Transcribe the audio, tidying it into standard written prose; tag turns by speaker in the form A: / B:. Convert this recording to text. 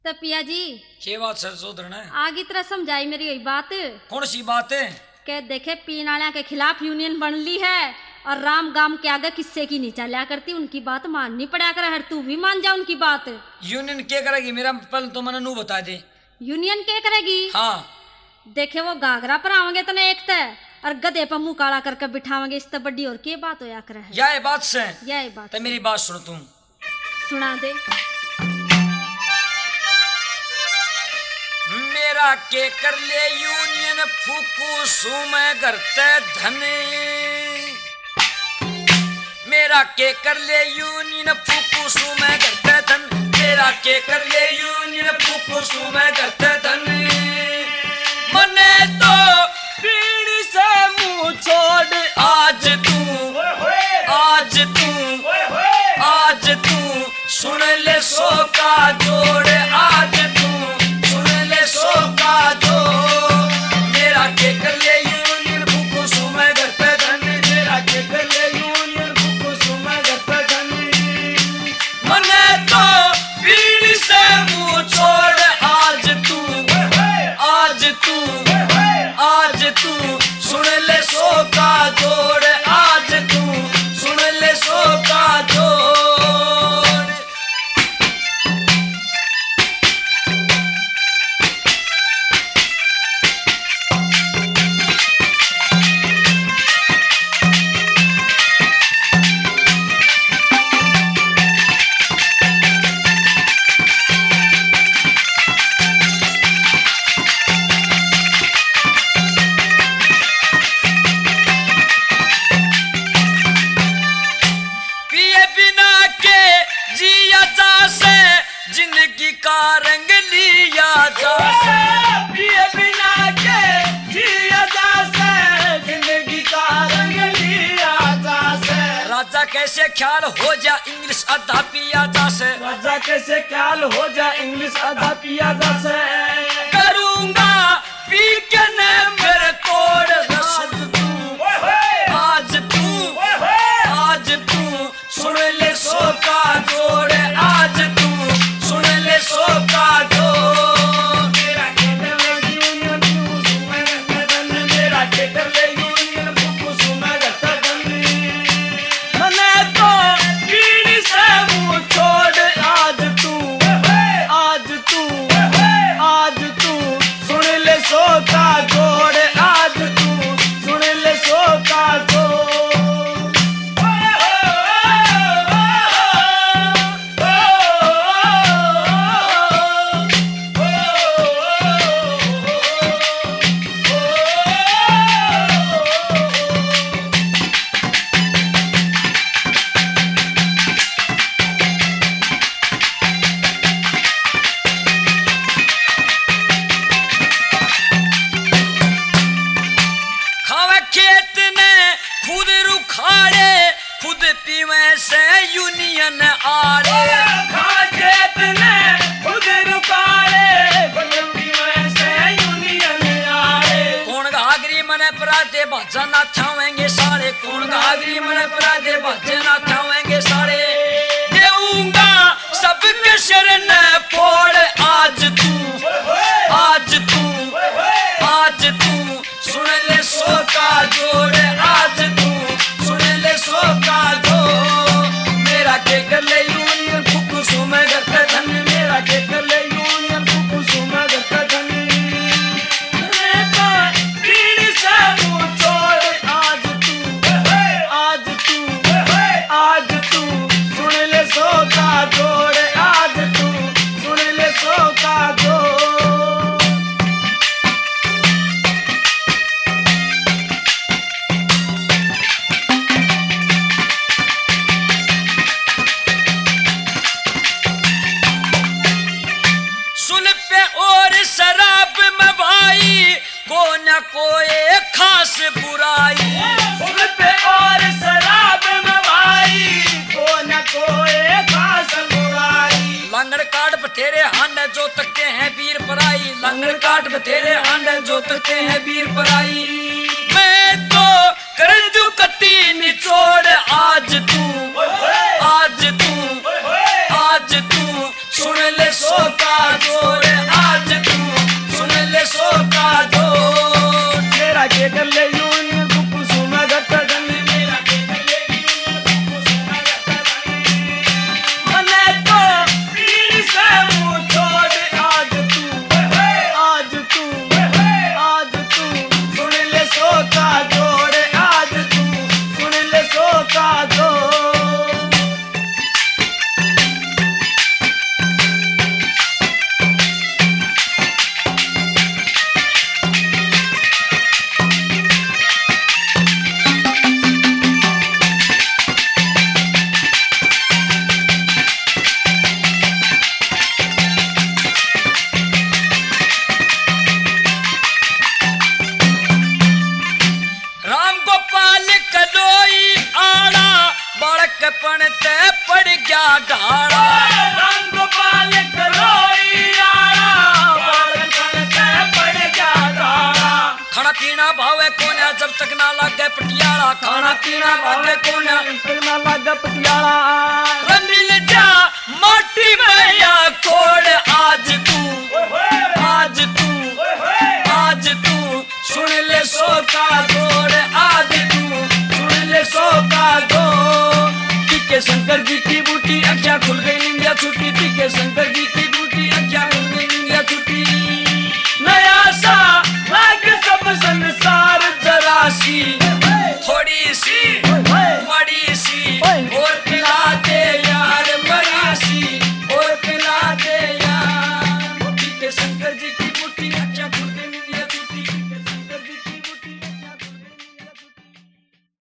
A: तो पिया जी
B: क्या बात सर सोदरना है?
A: आगे तरह समझाई मेरी यही बात।
B: कौन सी बात है?
A: के देखे पीने वाले के खिलाफ यूनियन बन ली है और राम गाम के आगे किस्से की नहीं चलिया करती, उनकी बात माननी पड़ा कर। हर तू भी मान जा उनकी बात।
B: यूनियन क्या करेगी? मेरा पहले तो मैंने नू बता दे।
A: यूनियन क्या करेगी?
B: हाँ
A: देखे वो गागरा पर आवेंगे तो एक तय और गधे पर मुंह काला करके बिठावेंगे, इस तरह बड़ी और क्या बात होया करे।
B: यह बात से
A: यही बात।
B: तो मेरी बात सुन तुम।
A: सुना दे।
B: मेरा के कर ले यूनियन फूकू सुम करते धन। मेरा के कर ले यूनियन फूकू सुम करते धन। मेरा के कर ले यूनियन फूकू सुम करते धन। मने तो पीढ़ी से मुंह छोड़ आज तू सुन ले सो का जोड़। आज तू सुन ले सो का जोड़। मेरा के कर ले यूनियन फूकू सुम करते धन। मेरा के कर ले यूनियन फूकू सुम करते धन। मने तो पीढ़ी से मुंह छोड़ आज तू सुन ले सो का जोड़। आज तू सुन ले सो का जोड़। जिंदगी का रंग लिया जा पिए बिना के जिया जा से। जिंदगी का रंग लिया जा से। राजा कैसे ख्याल हो जा इंग्लिश आधा पिया जा से। राजा कैसे ख्याल हो जा इंग्लिश आधा पिया जा से। करूंगा पी के ने मेरे तोड़ रसद तू। आज तू सुन ले सो का जोड़। आज तू सुन ले सो का जोड़। मेरा के कर ले यूनियन फूकू सुम करते धन। मेरा के कर ले यूनियन फूकू सुम करते धन। मने तो पीढ़ी से मुंह छोड़ आज तू सुन ले सो का जोड़। आज तू सुन ले सो का जोड़। खेत ने खुद रुखाड़े खुद पीवे से यूनियन आड़े। खेत ने खुद रुखाड़े खुद पीवे से यूनियन आड़े। कौन घागरी मने पराधे बाजा ना थावेंगे सारे। कौन घागरी मने पराधे बाजे ना थावेंगे सारे। देऊंगा सबके शरण फोड़। आज तू सुन ले सो का जोड़। आज तू सुन ले सो का जोड़। मेरा के कर ले यूनियन फूकू सुम करते धन। मेरा के कर ले यूनियन फूकू सुम करते धन। पीढ़ी से मुंह छोड़ आज तू सुन ले सो का जोड़। आज तू सुन ले सो का जोड़। शराब में भाई को न कोई खास बुराई। पे और शराब में भाई को न कोई खास बुराई। लंगड़ काट बतेरे हांड जो तकते हैं वीर पराई। लंगड़ काट बतेरे हांड जो तकते हैं वीर पराई। मैं तो कर दू कती निचोड़। आज तू सुन ले ले सो का जोड़ आज तू सुन ले सो का जोड़
C: मेरा के कर ले यूं दुख सुना घट धनी
B: मेरा के कर ले यूं सुना घट धनी मने तो पीर से मुंह छोड़
C: आज तू
B: सुन ले सो का जोड़ आज तू
C: सुन ले सो का जोड़
B: राम गोपाल कलोई आड़ा बड़कपन ते पड़ गया ढाड़ा
C: राम गोपाल कलोई आड़ा बड़कपन ते पड़ गया ढाड़ा
B: खाना पीना भावे कोन्या जब तक ना लागे पटियाला खाना पीना भावे कोन्या
C: ना लगा पटियाला
B: रमिल जा माटी मैया कोड़ आज तू सुन ले सो का जोड़ आज तू सुन ले सो का जोड़ टिके शंकर जी की बूटी अखियां खुल गई निंदिया छुट्टी टिके शंकर जी की बूटी अखियां खुल गई निंदिया छुट्टी नया सा लाग सब संसार जरा सी